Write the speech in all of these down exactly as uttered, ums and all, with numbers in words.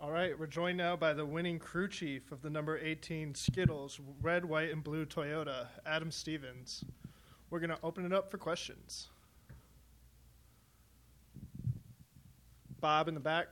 All right, we're joined now by the winning crew chief of the number eighteen Skittles red, white, and blue Toyota, Adam Stevens. We're going to open it up for questions. Bob in the back.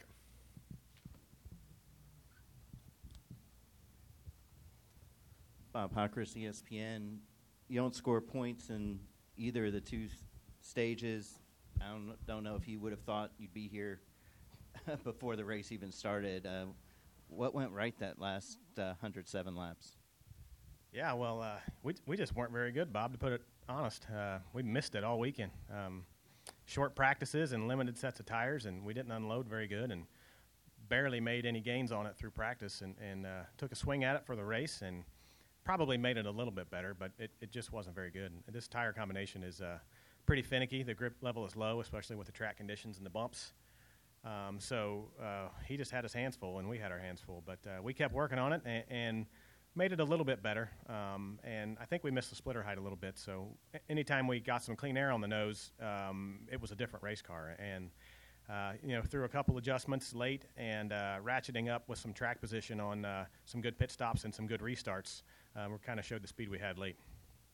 Bob Hawkers, E S P N. You don't score points in either of the two s- stages. I don't, don't know if you would have thought you'd be here before the race even started. Uh, what went right that last uh, one hundred seven laps? Yeah, well, uh, we we just weren't very good, Bob, to put it honest. Uh, we missed it all weekend. Um, short practices and limited sets of tires, and we didn't unload very good and barely made any gains on it through practice, and, and uh, took a swing at it for the race and probably made it a little bit better, but it, it just wasn't very good. And this tire combination is uh, pretty finicky. The grip level is low, especially with the track conditions and the bumps. Um, so uh, he just had his hands full, and we had our hands full. But uh, we kept working on it and, and made it a little bit better. Um, and I think we missed the splitter height a little bit. So a- anytime we got some clean air on the nose, um, it was a different race car. And, uh, you know, through a couple adjustments late and uh, ratcheting up with some track position on uh, some good pit stops and some good restarts, uh, we kind of showed the speed we had late.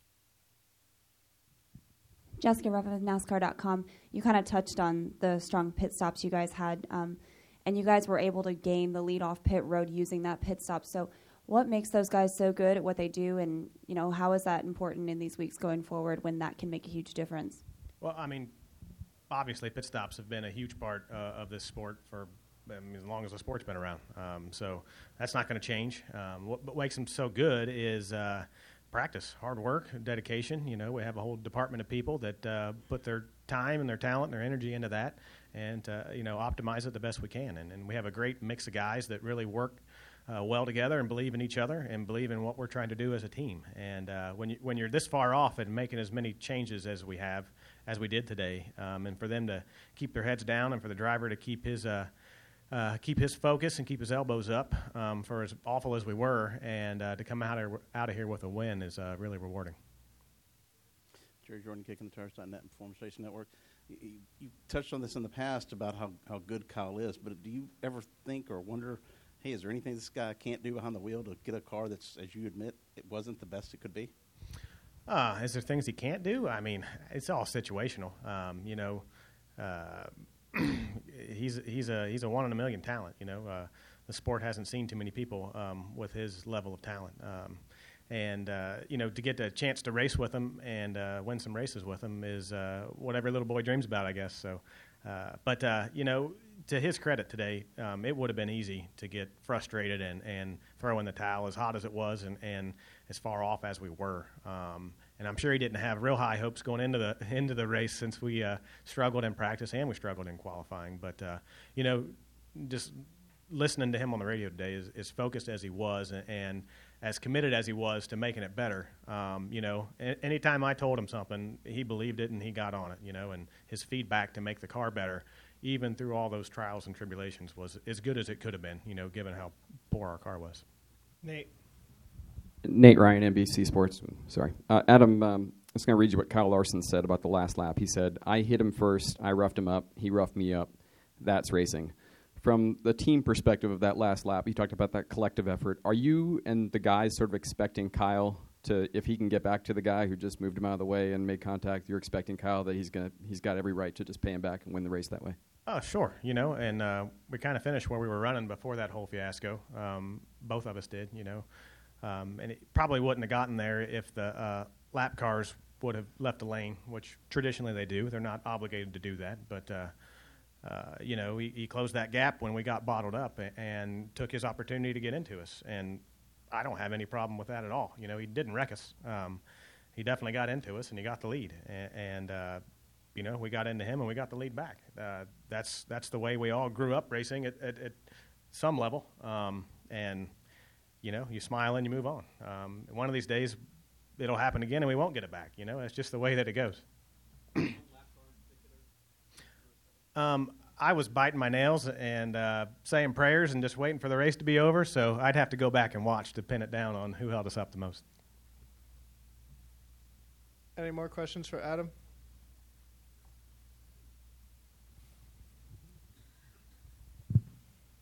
Jessica Ruffin with NASCAR dot com. You kind of touched on the strong pit stops you guys had, um, and you guys were able to gain the lead off pit road using that pit stop. So what makes those guys so good at what they do, and, you know, how is that important in these weeks going forward when that can make a huge difference? Well, I mean, obviously pit stops have been a huge part uh, of this sport for I mean, as long as the sport's been around. Um, so that's not going to change. Um, what, what makes them so good is uh, practice, hard work, dedication. You know, we have a whole department of people that uh, put their time and their talent and their energy into that and, uh, you know, optimize it the best we can. And, and we have a great mix of guys that really work uh, well together and believe in each other and believe in what we're trying to do as a team. And uh, when, you, when you're this far off and making as many changes as we have, as we did today, um, and for them to keep their heads down and for the driver to keep his uh, Uh, keep his focus and keep his elbows up um, for as awful as we were, and uh, to come out of, out of here with a win is uh, really rewarding. Jerry Jordan, Kicking the Tires dot net and Performance Racing Network. You, you touched on this in the past about how, how good Kyle is, but do you ever think or wonder, hey, is there anything this guy can't do behind the wheel to get a car that's, as you admit, it wasn't the best it could be? Uh, is there things he can't do? I mean, it's all situational. Um, you know, uh, he's he's a he's a one in a million talent. You know, uh, the sport hasn't seen too many people um, with his level of talent, um, and uh, you know, to get a chance to race with him and uh, win some races with him is uh, what every little boy dreams about, I guess. So, uh, but uh, you know, to his credit today, um, it would have been easy to get frustrated and, and throw in the towel, as hot as it was and, and as far off as we were. Um, And I'm sure he didn't have real high hopes going into the into the race since we uh, struggled in practice and we struggled in qualifying. But, uh, you know, just listening to him on the radio today, is, as focused as he was and, and as committed as he was to making it better, um, you know, a- anytime I told him something, he believed it and he got on it, you know, and his feedback to make the car better, even through all those trials and tribulations, was as good as it could have been, you know, given how poor our car was. Nate. Nate Ryan, N B C Sports. Sorry. Uh, Adam, um, I was going to read you what Kyle Larson said about the last lap. He said, I hit him first, I roughed him up, he roughed me up. That's racing. From the team perspective of that last lap, you talked about that collective effort. Are you and the guys sort of expecting Kyle to, if he can get back to the guy who just moved him out of the way and made contact, you're expecting Kyle that he's gonna he's got every right to just pay him back and win the race that way? Oh, sure. You know, and uh, we kind of finished where we were running before that whole fiasco. Um, both of us did, you know. Um, and it probably wouldn't have gotten there if the uh, lap cars would have left the lane, which traditionally they do. They're not obligated to do that. But, uh, uh, you know, he, he closed that gap when we got bottled up and, and took his opportunity to get into us. And I don't have any problem with that at all. You know, he didn't wreck us. Um, he definitely got into us, and he got the lead. And, and uh, you know, we got into him, and we got the lead back. Uh, that's that's the way we all grew up racing at, at, at some level. Um, and... You know, you smile and you move on. Um, one of these days, it'll happen again and we won't get it back. You know, it's just the way that it goes. um, I was biting my nails and uh, saying prayers and just waiting for the race to be over, so I'd have to go back and watch to pin it down on who held us up the most. Any more questions for Adam?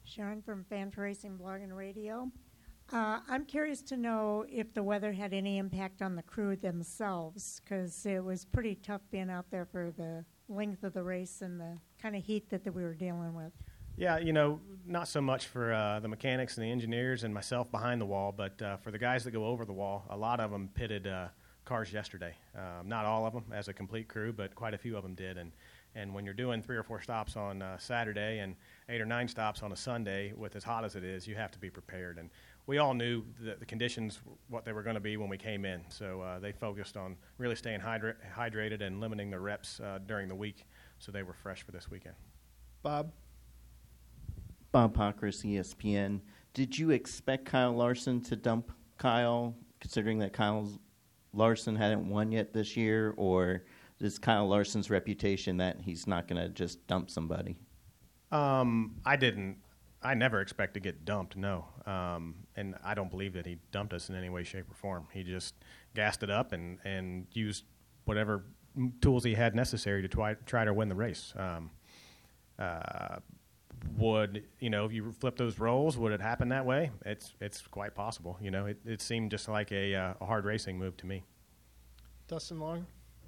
Sharon from Fan for Racing Blog and Radio. Uh, I'm curious to know if the weather had any impact on the crew themselves, because it was pretty tough being out there for the length of the race and the kind of heat that, that we were dealing with. Yeah, you know, not so much for uh, the mechanics and the engineers and myself behind the wall, but uh, for the guys that go over the wall, a lot of them pitted uh, cars yesterday. Um, not all of them as a complete crew, but quite a few of them did. And and when you're doing three or four stops on uh, Saturday and eight or nine stops on a Sunday with as hot as it is, you have to be prepared. And we all knew that the conditions, what they were going to be when we came in. So uh, they focused on really staying hydra- hydrated and limiting the reps uh, during the week so they were fresh for this weekend. Bob? Bob Pockrass, E S P N. Did you expect Kyle Larson to dump Kyle, considering that Kyle Larson hadn't won yet this year, or is Kyle Larson's reputation that he's not going to just dump somebody? Um, I didn't. I never expect to get dumped, no. Um, and I don't believe that he dumped us in any way, shape, or form. He just gassed it up and, and used whatever tools he had necessary to try, try to win the race. Um, uh, would, you know, if you flip those roles, would it happen that way? It's it's quite possible. You know, it, it seemed just like a, uh, a hard racing move to me. Dustin Long?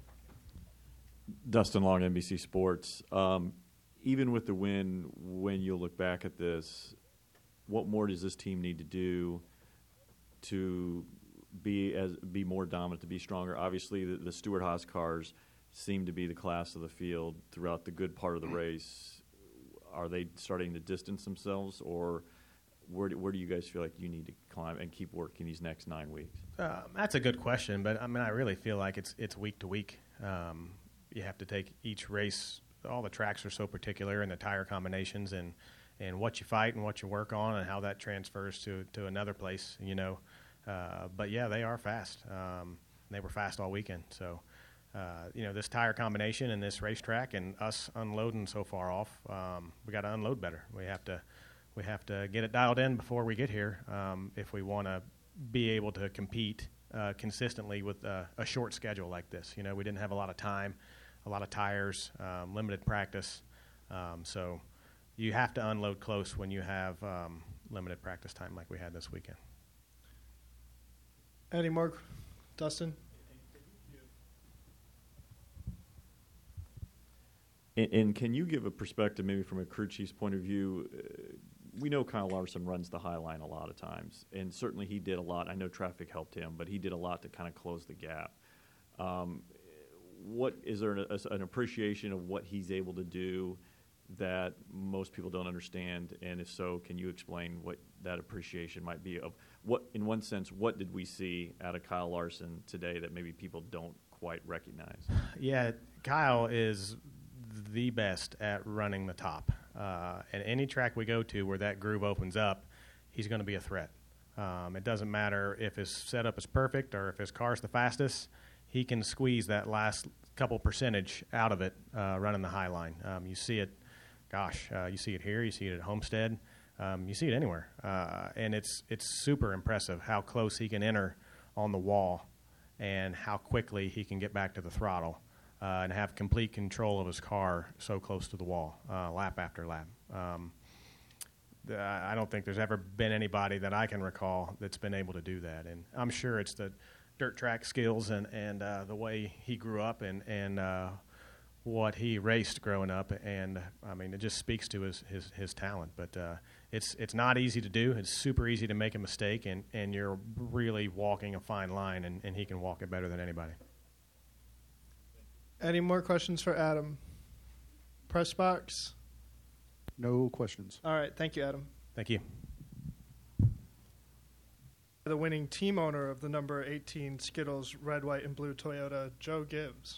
Dustin Long, N B C Sports. Um, even with the win, when you look back at this, what more does this team need to do to be as be more dominant, to be stronger? Obviously, the, the Stewart-Haas cars seem to be the class of the field throughout the good part of the race. Are they starting to distance themselves, or where do, where do you guys feel like you need to climb and keep working these next nine weeks? Um, that's a good question, but I mean, I really feel like it's it's week to week. Um, you have to take each race. All the tracks are so particular, and the tire combinations, and, and what you fight and what you work on, and how that transfers to, to another place. You know, uh, but yeah, they are fast. Um, they were fast all weekend. So, uh, you know, this tire combination and this racetrack, and us unloading so far off, um, we got to unload better. We have to we have to get it dialed in before we get here um, if we want to be able to compete uh, consistently with uh, a short schedule like this. You know, we didn't have a lot of time. A lot of tires, um, limited practice. Um, so you have to unload close when you have um, limited practice time like we had this weekend. Any more? Dustin? And, and can you give a perspective maybe from a crew chief's point of view? Uh, we know Kyle Larson runs the high line a lot of times, and certainly he did a lot. I know traffic helped him, but he did a lot to kind of close the gap. Um, What is there an, an appreciation of what he's able to do that most people don't understand? And if so, can you explain what that appreciation might be of what, in one sense, what did we see out of Kyle Larson today that maybe people don't quite recognize? Yeah, Kyle is the best at running the top. Uh, and any track we go to where that groove opens up, he's going to be a threat. Um, it doesn't matter if his setup is perfect or if his car's the fastest. He can squeeze that last couple percentage out of it uh, running the high line. Um, you see it, gosh, uh, you see it here, you see it at Homestead, um, you see it anywhere. Uh, and it's it's super impressive how close he can enter on the wall and how quickly he can get back to the throttle uh, and have complete control of his car so close to the wall, uh, lap after lap. Um, the, I don't think there's ever been anybody that I can recall that's been able to do that. And I'm sure it's the dirt track skills and, and uh, the way he grew up and, and uh, what he raced growing up. And, I mean, it just speaks to his, his, his talent. But uh, it's it's not easy to do. It's super easy to make a mistake, and, and you're really walking a fine line, and, and he can walk it better than anybody. Any more questions for Adam? Press box? No questions. All right. Thank you, Adam. Thank you. The winning team owner of the number eighteen Skittles red, white, and blue Toyota, Joe Gibbs.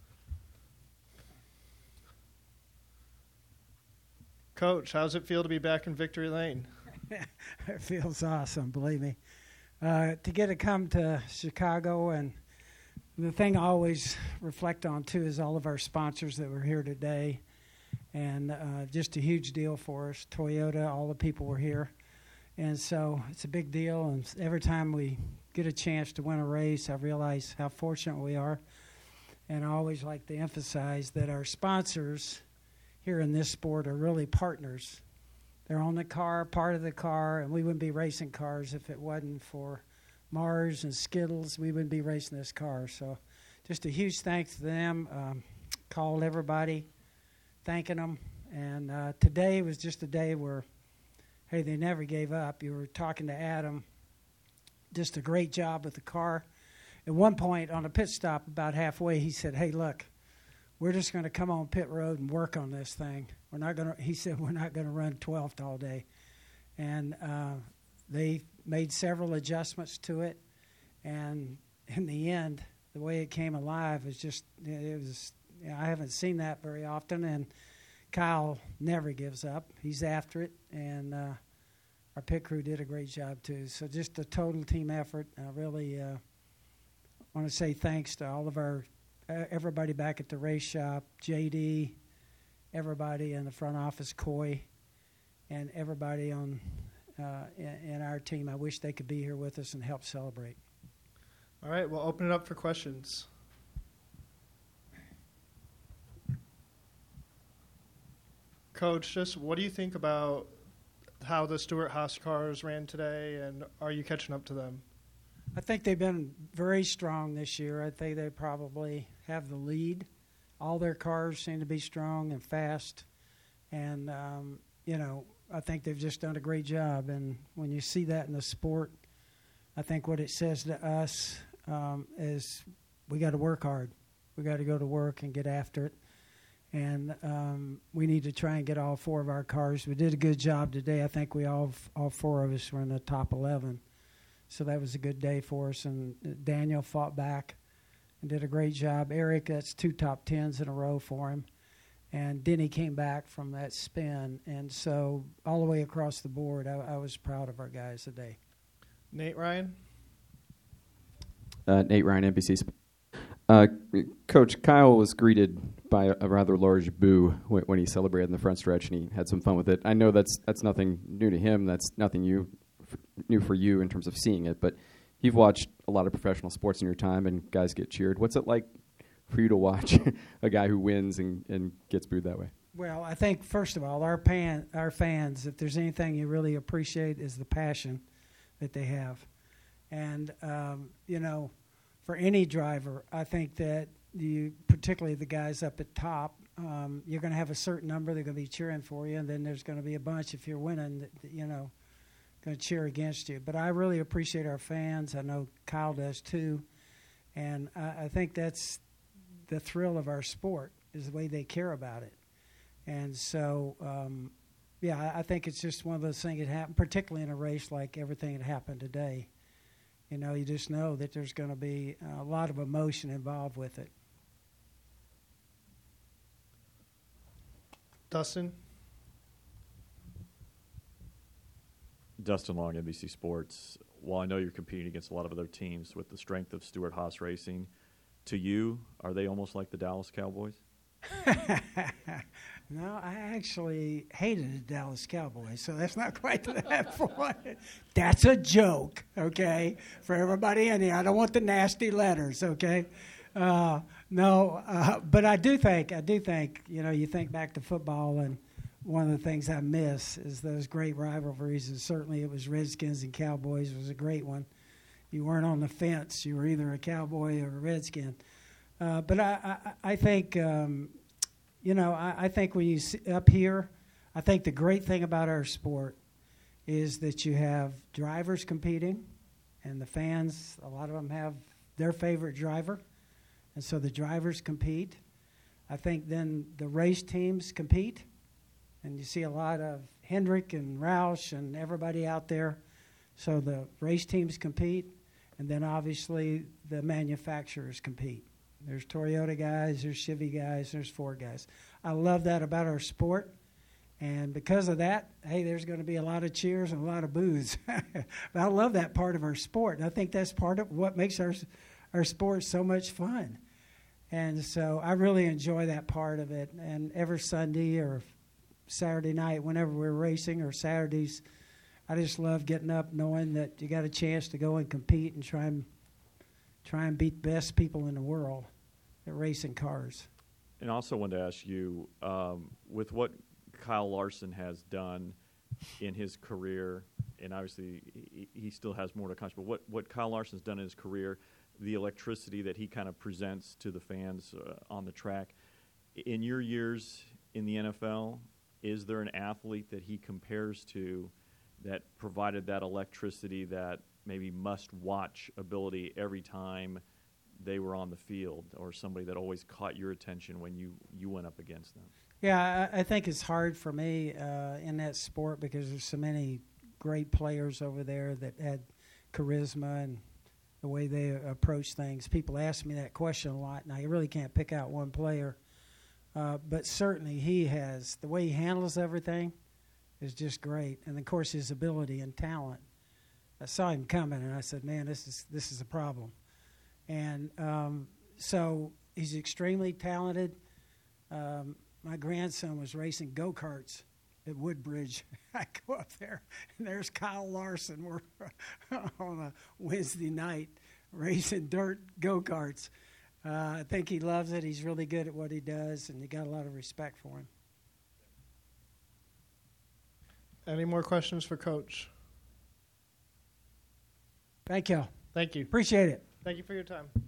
Coach, how's it feel to be back in victory lane? It feels awesome, believe me. Uh, to get to come to Chicago, and the thing I always reflect on, too, is all of our sponsors that were here today. And uh, just a huge deal for us. Toyota, all the people were here. And so it's a big deal, and every time we get a chance to win a race, I realize how fortunate we are. And I always like to emphasize that our sponsors here in this sport are really partners They're on the car, part of the car, and we wouldn't be racing cars if it wasn't for Mars and Skittles. We wouldn't be racing this car. So just a huge thanks to them. Um, called everybody, thanking them. And uh, today was just a day where, hey, they never gave up. You were talking to Adam. Just a great job with the car. At one point on a pit stop about halfway, he said, hey, look, we're just going to come on pit road and work on this thing. We're not going to, he said, we're not going to run twelfth all day. And uh, they made several adjustments to it. And in the end, the way it came alive is just, it was, you know, I haven't seen that very often. And Kyle never gives up. He's after it. And uh, our pit crew did a great job, too. So just a total team effort. I really uh, want to say thanks to all of our Uh, everybody back at the race shop, J D, everybody in the front office, Coy, and everybody on uh, in, in our team. I wish they could be here with us and help celebrate. All right, we'll open it up for questions. Coach, just what do you think about how the Stewart-Haas cars ran today, and are you catching up to them? I think they've been very strong this year. I think they probably have the lead. All their cars seem to be strong and fast. And, um, you know, I think they've just done a great job. And when you see that in the sport, I think what it says to us um, is we got to work hard. We got to go to work and get after it. And um, we need to try and get all four of our cars. We did a good job today. I think we all, all four of us were in the top eleven. So that was a good day for us. And Daniel fought back and did a great job. Eric, that's two top tens in a row for him. And Denny came back from that spin. And so all the way across the board, I, I was proud of our guys today. Nate Ryan? Uh, Nate Ryan, N B C. Uh, Coach, Kyle was greeted by a, a rather large boo when, when he celebrated in the front stretch, and he had some fun with it. I know that's that's nothing new to him. That's nothing you new for you in terms of seeing it, but you've watched a lot of professional sports in your time, and guys get cheered. What's it like for you to watch a guy who wins and, and gets booed that way? Well, I think, first of all, our, pan, our fans, if there's anything you really appreciate, is the passion that they have. And, um, you know, for any driver, I think that you, particularly the guys up at top, um, you're going to have a certain number that are going to be cheering for you, and then there's going to be a bunch, if you're winning, that, you know, going to cheer against you. But I really appreciate our fans. I know Kyle does too. And I, I think that's the thrill of our sport, is the way they care about it. And so, um, yeah, I, I think it's just one of those things that happen, particularly in a race like everything that happened today. You know, you just know that there's going to be a lot of emotion involved with it. Dustin? Dustin Long, N B C Sports. While I know you're competing against a lot of other teams with the strength of Stewart-Haas Racing, to you, are they almost like the Dallas Cowboys? No, I actually hated the Dallas Cowboys, so that's not quite to that point. That's a joke, okay, for everybody in here. I don't want the nasty letters, okay? Uh, no, uh, but I do think, I do think, you know, you think back to football, and one of the things I miss is those great rivalries, and certainly it was Redskins and Cowboys. It was a great one. You weren't on the fence. You were either a Cowboy or a Redskin. Uh, but I, I, I think, um, you know, I, I think when you see up here, I think the great thing about our sport is that you have drivers competing, and the fans, a lot of them have their favorite driver, and so the drivers compete. I think then the race teams compete. And you see a lot of Hendrick and Roush and everybody out there. So the race teams compete, and then obviously the manufacturers compete. There's Toyota guys, there's Chevy guys, there's Ford guys. I love that about our sport. And because of that, hey, there's going to be a lot of cheers and a lot of boos. But I love that part of our sport. And I think that's part of what makes our, our sport so much fun. And so I really enjoy that part of it. And every Sunday or Saturday night, whenever we're racing, or Saturdays, I just love getting up knowing that you got a chance to go and compete and try and try and beat the best people in the world at racing cars. And also wanted to ask you, um, with what Kyle Larson has done in his career, and obviously he, he still has more to accomplish, but what, what Kyle Larson's done in his career, the electricity that he kind of presents to the fans uh, on the track. In your years in the N F L, is there an athlete that he compares to that provided that electricity, that maybe must-watch ability every time they were on the field, or somebody that always caught your attention when you, you went up against them? Yeah, I, I think it's hard for me uh, in that sport because there's so many great players over there that had charisma and the way they approach things. People ask me that question a lot, and I really can't pick out one player. Uh, but certainly he has, the way he handles everything is just great. And, of course, his ability and talent. I saw him coming, and I said, man, this is this is a problem. And um, so he's extremely talented. Um, my grandson was racing go-karts at Woodbridge. I go up there, and there's Kyle Larson. We're on a Wednesday night racing dirt go-karts. Uh, I think he loves it. He's really good at what he does, and you got a lot of respect for him. Any more questions for Coach? Thank you. Thank you. Appreciate it. Thank you for your time.